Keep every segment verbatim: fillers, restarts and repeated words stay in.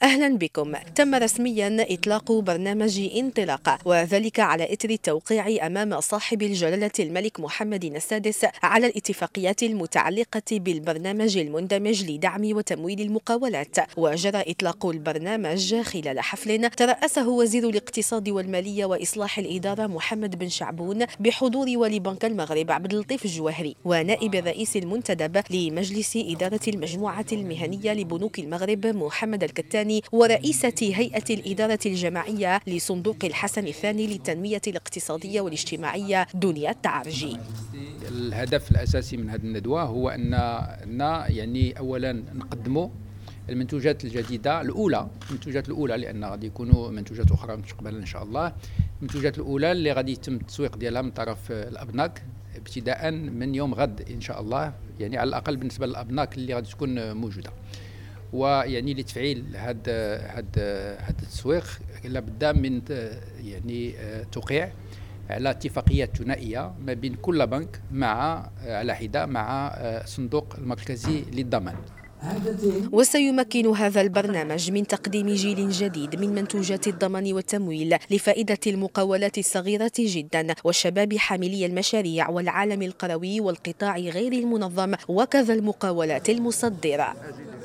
أهلا بكم. تم رسميا إطلاق برنامج انطلاقة، وذلك على إثر التوقيع أمام صاحب الجلالة الملك محمد السادس على الاتفاقيات المتعلقة بالبرنامج المندمج لدعم وتمويل المقاولات. وجرى إطلاق البرنامج خلال حفل ترأسه وزير الاقتصاد والمالية وإصلاح الإدارة محمد بن شعبون بحضور ولي بنك المغرب عبد اللطيف الجواهري ونائب الرئيس المنتدب لمجلس إدارة المجموعة المهنية لبنوك المغرب محمد الكتاني ورئيسة هيئة الإدارة الجماعية لصندوق الحسن الثاني للتنمية الاقتصادية والاجتماعية دنيا التعرجي. الهدف الأساسي من هذه الندوة هو أن يعني أولا نقدموا المنتوجات الجديدة الأولى، المنتوجات الأولى لأن غادي يكونوا منتوجات أخرى مستقبلا إن شاء الله. المنتوجات الأولى اللي غادي يتم التسويق ديالها من طرف الأبناك ابتداء من يوم غد إن شاء الله، يعني على الأقل بالنسبة للأبناك اللي غادي تكون موجودة. ويعني لتفعيل هذا هذا هذا التسويق لابد من يعني توقيع على اتفاقيات ثنائيه ما بين كل بنك مع على حده مع الصندوق المركزي للضمان. وسيمكن هذا البرنامج من تقديم جيل جديد من منتوجات الضمان والتمويل لفائدة المقاولات الصغيرة جدا وشباب حاملي المشاريع والعالم القروي والقطاع غير المنظم وكذا المقاولات المصدرة.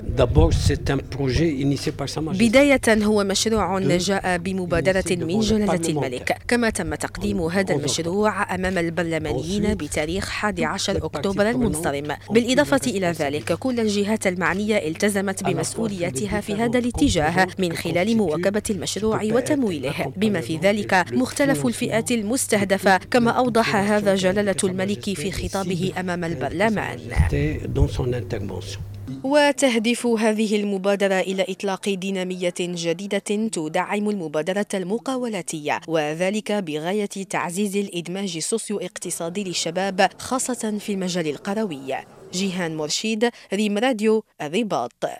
بداية هو مشروع جاء بمبادرة من جلالة الملك، كما تم تقديم هذا المشروع أمام البرلمانيين بتاريخ الحادي عشر أكتوبر المنصرم. بالإضافة إلى ذلك كل الجهات المعنية التزمت بمسؤولياتها في هذا الاتجاه من خلال مواكبة المشروع وتمويله بما في ذلك مختلف الفئات المستهدفة، كما أوضح هذا جلالة الملك في خطابه أمام البرلمان. وتهدف هذه المبادرة إلى إطلاق دينامية جديدة تدعم المبادرة المقاولاتية، وذلك بغاية تعزيز الإدماج السوسيو-اقتصادي للشباب خاصة في المجال القروي. جيهان مرشيد، ريم راديو، الرباط.